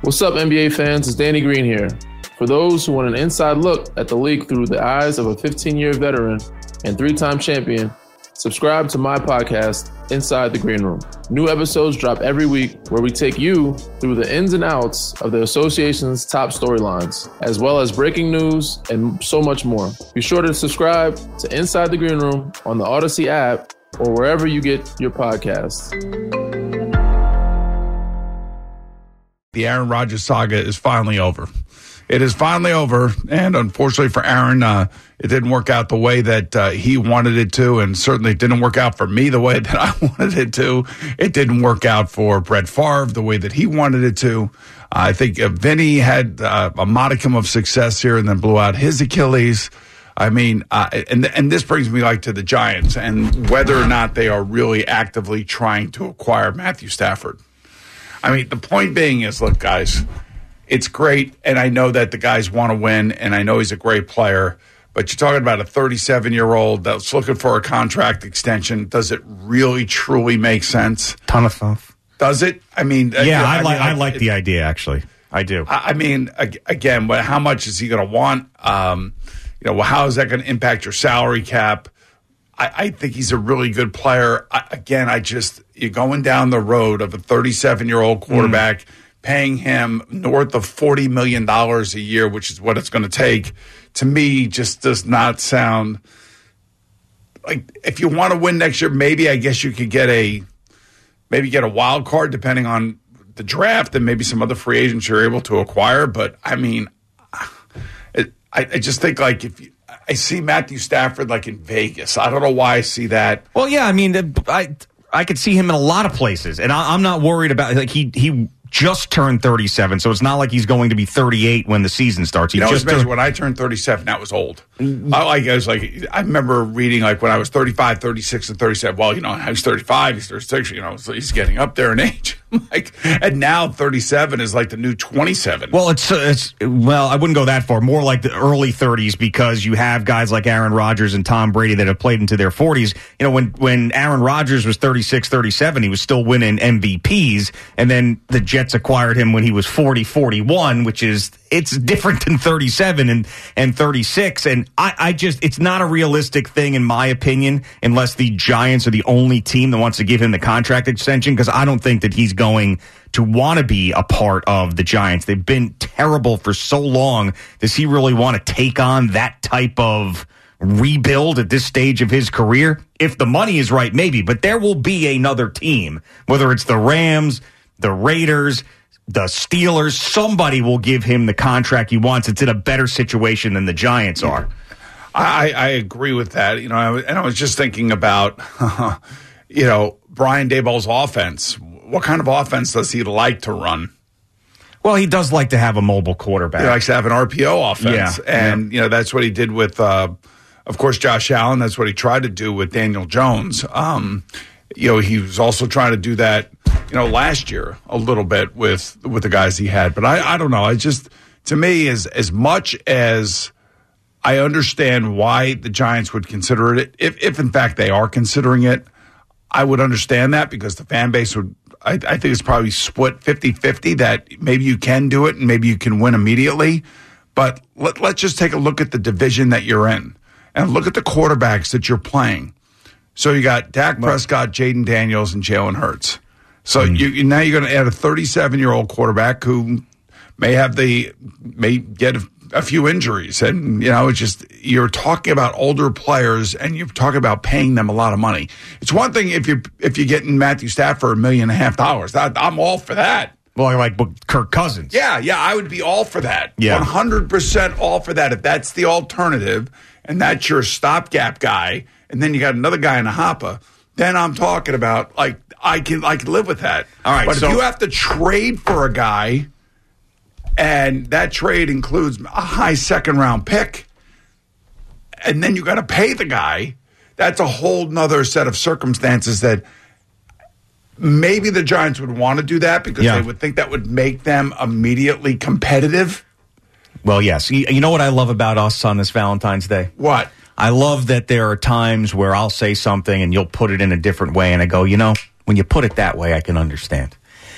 What's up, NBA fans? It's Danny Green here. For those who want an inside look at the league through the eyes of a 15-year veteran and 3-time champion, subscribe to my podcast, Inside the Green Room. New episodes drop every week where we take you through the ins and outs of the association's top storylines, as well as breaking news and so much more. Be sure to subscribe to Inside the Green Room on the Odyssey app or wherever you get your podcasts. The Aaron Rodgers saga is finally over. It is finally over, and unfortunately for Aaron, it didn't work out the way that he wanted it to, and certainly it didn't work out for me the way that I wanted it to. It didn't work out for Brett Favre the way that he wanted it to. I think Vinny had a modicum of success here and then blew out his Achilles. I mean, and this brings me to the Giants and whether or not they are really actively trying to acquire Matthew Stafford. I mean, the point being is, look, guys, it's great, and I know that the guys want to win, and I know he's a great player, but you're talking about a 37-year-old that's looking for a contract extension. Does it really, truly make sense? Ton of stuff. Does it? I mean, yeah, I like the idea, actually. I do. I mean, again, how much is he going to want? How is that going to impact your salary cap? I think he's a really good player. You're going down the road of a 37-year-old quarterback, paying him north of $40 million a year, which is what it's going to take, to me just does not sound like if you want to win next year, maybe I guess you could get a wild card depending on the draft and maybe some other free agents you're able to acquire. But, I mean, I just think I see Matthew Stafford in Vegas. I don't know why I see that. Well, yeah, I mean, I could see him in a lot of places, and I'm not worried about he just turned 37, so it's not like he's going to be 38 when the season starts. When I turned 37, that was old. I remember reading when I was 35, 36, and 37. Well, I was 35, he's 36. So he's getting up there in age. And now 37 is the new 27. Well, I wouldn't go that far. More like the early 30s because you have guys like Aaron Rodgers and Tom Brady that have played into their 40s. When Aaron Rodgers was 36, 37, he was still winning MVPs, and then the Jets acquired him when he was 40, 41, which is it's different than 37 and 36. And it's not a realistic thing, in my opinion, unless the Giants are the only team that wants to give him the contract extension, because I don't think that he's going to want to be a part of the Giants. They've been terrible for so long. Does he really want to take on that type of rebuild at this stage of his career? If the money is right, maybe. But there will be another team, whether it's the Rams, the Raiders, the Steelers, somebody will give him the contract he wants. It's in a better situation than the Giants are. I agree with that. And I was just thinking about, Brian Daboll's offense. What kind of offense does he like to run? Well, he does like to have a mobile quarterback. He likes to have an RPO offense. Yeah. And, that's what he did with, of course, Josh Allen. That's what he tried to do with Daniel Jones. He was also trying to do that, last year a little bit with the guys he had. But I don't know. To me, as much as I understand why the Giants would consider it, if in fact they are considering it, I would understand that because the fan base would, I think it's probably split 50-50 that maybe you can do it and maybe you can win immediately. But let's just take a look at the division that you're in and look at the quarterbacks that you're playing. So you got Dak Prescott, Jaden Daniels, and Jalen Hurts. So now you're going to add a 37-year-old quarterback who may get a few injuries, and you're talking about older players, and you're talking about paying them a lot of money. It's one thing if you're getting Matthew Stafford $1.5 million. I'm all for that. Well, like Kirk Cousins. Yeah, I would be all for that. Yeah. 100% all for that. If that's the alternative, and that's your stopgap guy, and then you got another guy in a hopper, then I'm talking about I can live with that. All right, but if you have to trade for a guy, and that trade includes a high second-round pick, and then you got to pay the guy, that's a whole nother set of circumstances that maybe the Giants would want to do that because they would think that would make them immediately competitive. Well, yes. You know what I love about us on this Valentine's Day? What? I love that there are times where I'll say something and you'll put it in a different way, and I go, when you put it that way, I can understand.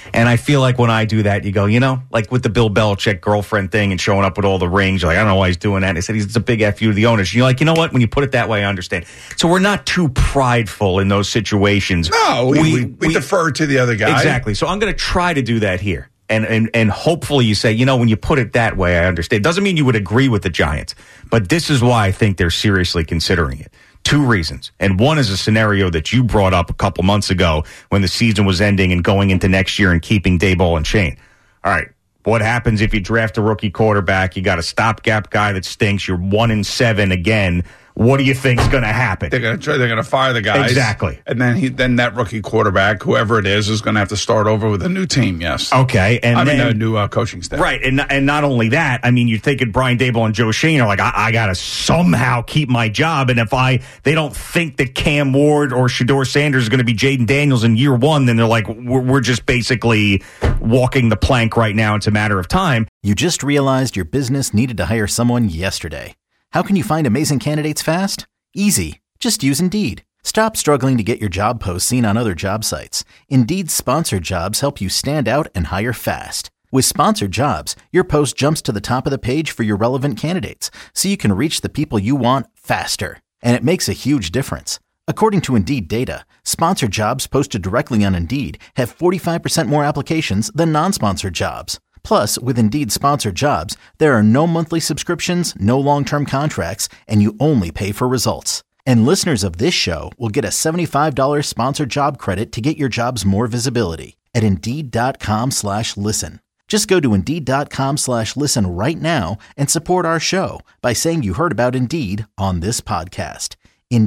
And I feel like when I do that, you go, like with the Bill Belichick girlfriend thing and showing up with all the rings, you're like, I don't know why he's doing that. And they said it's a big F you to the owners. And you're like, you know what? When you put it that way, I understand. So we're not too prideful in those situations. No, we defer to the other guy. Exactly. So I'm going to try to do that here. And hopefully you say, when you put it that way, I understand. It doesn't mean you would agree with the Giants, but this is why I think they're seriously considering it. 2 reasons. And one is a scenario that you brought up a couple months ago when the season was ending and going into next year and keeping Daboll and Shane. All right. What happens if you draft a rookie quarterback? You got a stopgap guy that stinks. You're 1-7 again. What do you think is going to happen? They're going to fire the guys. Exactly. And then that rookie quarterback, whoever it is going to have to start over with a new team, yes. Okay. And a new coaching staff. Right. And not only that, you're thinking Brian Daboll and Joe Schoen are like, I got to somehow keep my job. And if they don't think that Cam Ward or Shedeur Sanders is going to be Jaden Daniels in year 1, then they're like, we're just basically walking the plank right now. It's a matter of time. You just realized your business needed to hire someone yesterday. How can you find amazing candidates fast? Easy. Just use Indeed. Stop struggling to get your job posts seen on other job sites. Indeed's sponsored jobs help you stand out and hire fast. With sponsored jobs, your post jumps to the top of the page for your relevant candidates, so you can reach the people you want faster. And it makes a huge difference. According to Indeed data, sponsored jobs posted directly on Indeed have 45% more applications than non-sponsored jobs. Plus, with Indeed sponsored jobs, there are no monthly subscriptions, no long-term contracts, and you only pay for results. And listeners of this show will get a $75 sponsored job credit to get your jobs more visibility at Indeed.com/listen. Just go to Indeed.com/listen right now and support our show by saying you heard about Indeed on this podcast.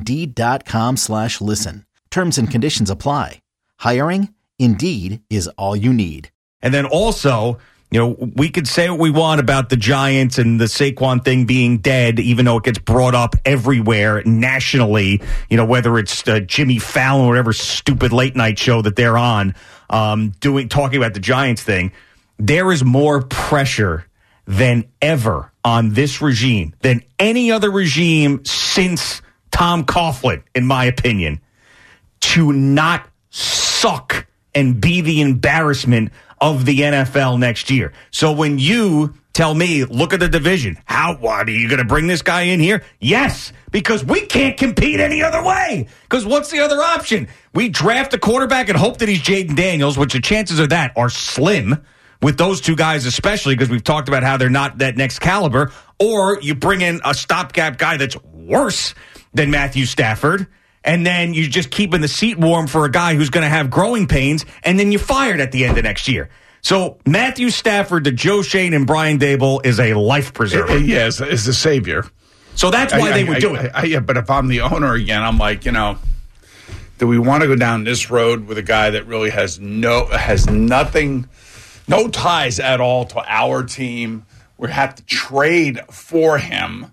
Indeed.com/listen. Terms and conditions apply. Hiring? Indeed is all you need. And then also, we could say what we want about the Giants and the Saquon thing being dead, even though it gets brought up everywhere nationally, whether it's Jimmy Fallon or whatever stupid late night show that they're on, talking about the Giants thing. There is more pressure than ever on this regime than any other regime since Tom Coughlin, in my opinion, to not suck and be the embarrassment of the NFL next year. So when you tell me, look at the division, what are you going to bring this guy in here? Yes, because we can't compete any other way. Because what's the other option? We draft a quarterback and hope that he's Jaden Daniels, which the chances of that are slim with those 2 guys, especially because we've talked about how they're not that next caliber. Or you bring in a stopgap guy that's worse than Matthew Stafford, and then you're just keeping the seat warm for a guy who's going to have growing pains, and then you're fired at the end of next year. So Matthew Stafford to Joe Schoen and Brian Daboll is a life preserver. Yes, is the savior. So that's why they would do it. Yeah, but if I'm the owner again, I'm like, do we want to go down this road with a guy that really has nothing, no ties at all to our team? We have to trade for him.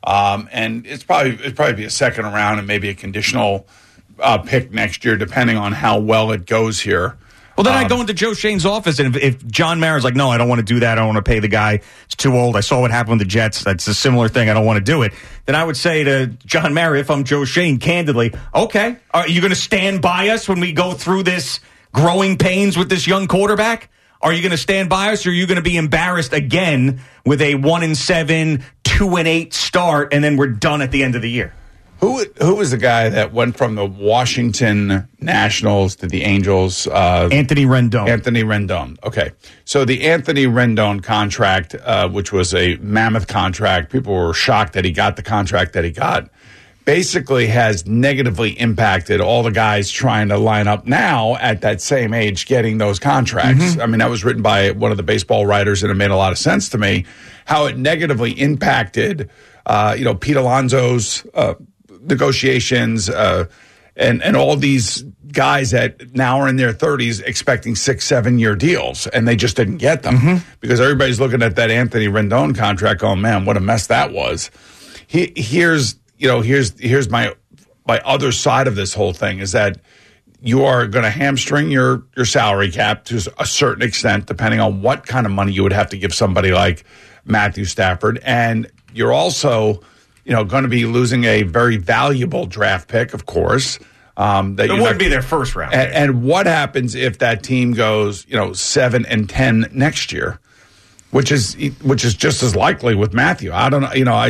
And it's probably be a second round and maybe a conditional pick next year, depending on how well it goes here. Well, then I go into Joe Shane's office, and if John Mara's like, no, I don't want to do that. I don't want to pay the guy. It's too old. I saw what happened with the Jets. That's a similar thing. I don't want to do it. Then I would say to John Mara, if I'm Joe Schoen, candidly, okay, are you going to stand by us when we go through this growing pains with this young quarterback? Are you going to stand by us, or are you going to be embarrassed again with a 1-7, 2-8 start, and then we're done at the end of the year? Who was the guy that went from the Washington Nationals to the Angels? Anthony Rendon. Anthony Rendon. Okay. So the Anthony Rendon contract, which was a mammoth contract, people were shocked that he got the contract that he got, basically has negatively impacted all the guys trying to line up now at that same age getting those contracts. Mm-hmm. I mean, that was written by one of the baseball writers, and it made a lot of sense to me how it negatively impacted, Pete Alonso's negotiations, and all these guys that now are in their 30s expecting 6-7 year deals, and they just didn't get them because everybody's looking at that Anthony Rendon contract going, man, what a mess that was. Here's my other side of this whole thing is that you are going to hamstring your salary cap to a certain extent, depending on what kind of money you would have to give somebody like Matthew Stafford, and you're also going to be losing a very valuable draft pick, of course. That it wouldn't be their first round. And what happens if that team goes, 7-10 next year, which is just as likely with Matthew. I don't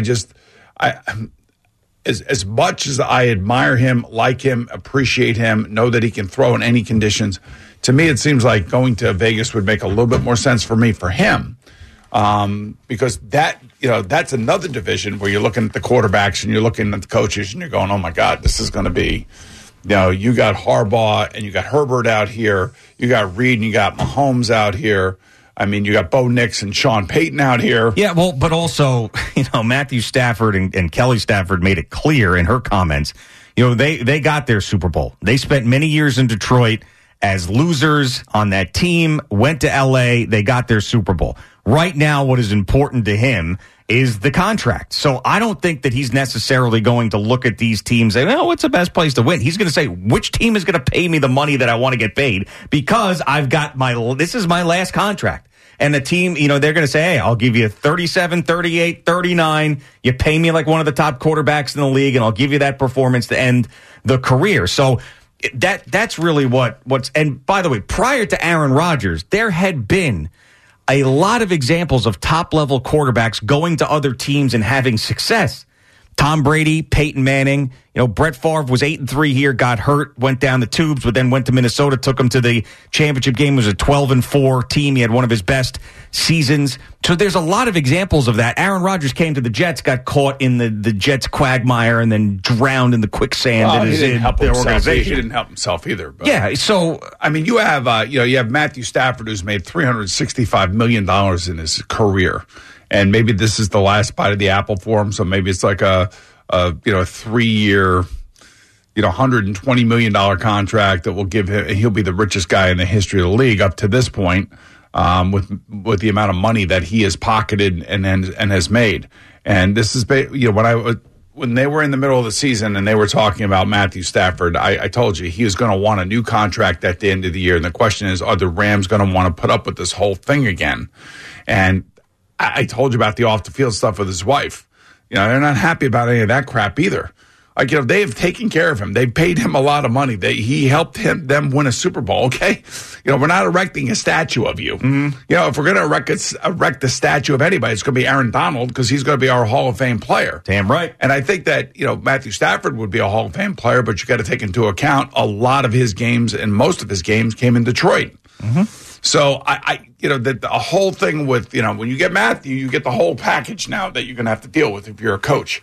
know. As much as I admire him, like him, appreciate him, know that he can throw in any conditions, to me it seems like going to Vegas would make a little bit more sense for him. Because that's another division where you're looking at the quarterbacks and you're looking at the coaches and you're going, oh my God, this is going to be, you got Harbaugh and you got Herbert out here, you got Reed and you got Mahomes out here. I mean, you got Bo Nix and Sean Payton out here. Yeah, well, but also, Matthew Stafford and Kelly Stafford made it clear in her comments, they got their Super Bowl. They spent many years in Detroit as losers on that team, went to L.A., they got their Super Bowl. Right now, what is important to him is the contract. So I don't think that he's necessarily going to look at these teams and say, what's the best place to win? He's going to say, which team is going to pay me the money that I want to get paid? Because I've got this is my last contract. And the team, they're going to say, hey, I'll give you 37, 38, 39. You pay me like one of the top quarterbacks in the league, and I'll give you that performance to end the career. So that's really what's, and by the way, prior to Aaron Rodgers, there had been a lot of examples of top-level quarterbacks going to other teams and having success. Tom Brady, Peyton Manning, Brett Favre was 8-3 here, got hurt, went down the tubes, but then went to Minnesota, took him to the championship game. It was a 12-4 team. He had one of his best seasons. So there's a lot of examples of that. Aaron Rodgers came to the Jets, got caught in the Jets quagmire, and then drowned in the quicksand that is in their organization. He didn't help himself either. But, yeah, so I mean, you have Matthew Stafford, who's made $365 million in his career. And maybe this is the last bite of the apple for him. So maybe it's like a 3-year, $120 million contract that will give him, he'll be the richest guy in the history of the league up to this point, with the amount of money that he has pocketed and has made. And this is, when they were in the middle of the season and they were talking about Matthew Stafford, I told you he was going to want a new contract at the end of the year. And the question is, are the Rams going to want to put up with this whole thing again? And I told you about the off-the-field stuff with his wife. They're not happy about any of that crap either. Like, they have taken care of him. They paid him a lot of money. He helped them win a Super Bowl, okay? We're not erecting a statue of you. Mm-hmm. If we're going to erect the statue of anybody, it's going to be Aaron Donald because he's going to be our Hall of Fame player. Damn right. And I think that, Matthew Stafford would be a Hall of Fame player, but you got to take into account a lot of his games and most of his games came in Detroit. Mm-hmm. So the whole thing with, when you get Matthew, you get the whole package now that you're going to have to deal with if you're a coach.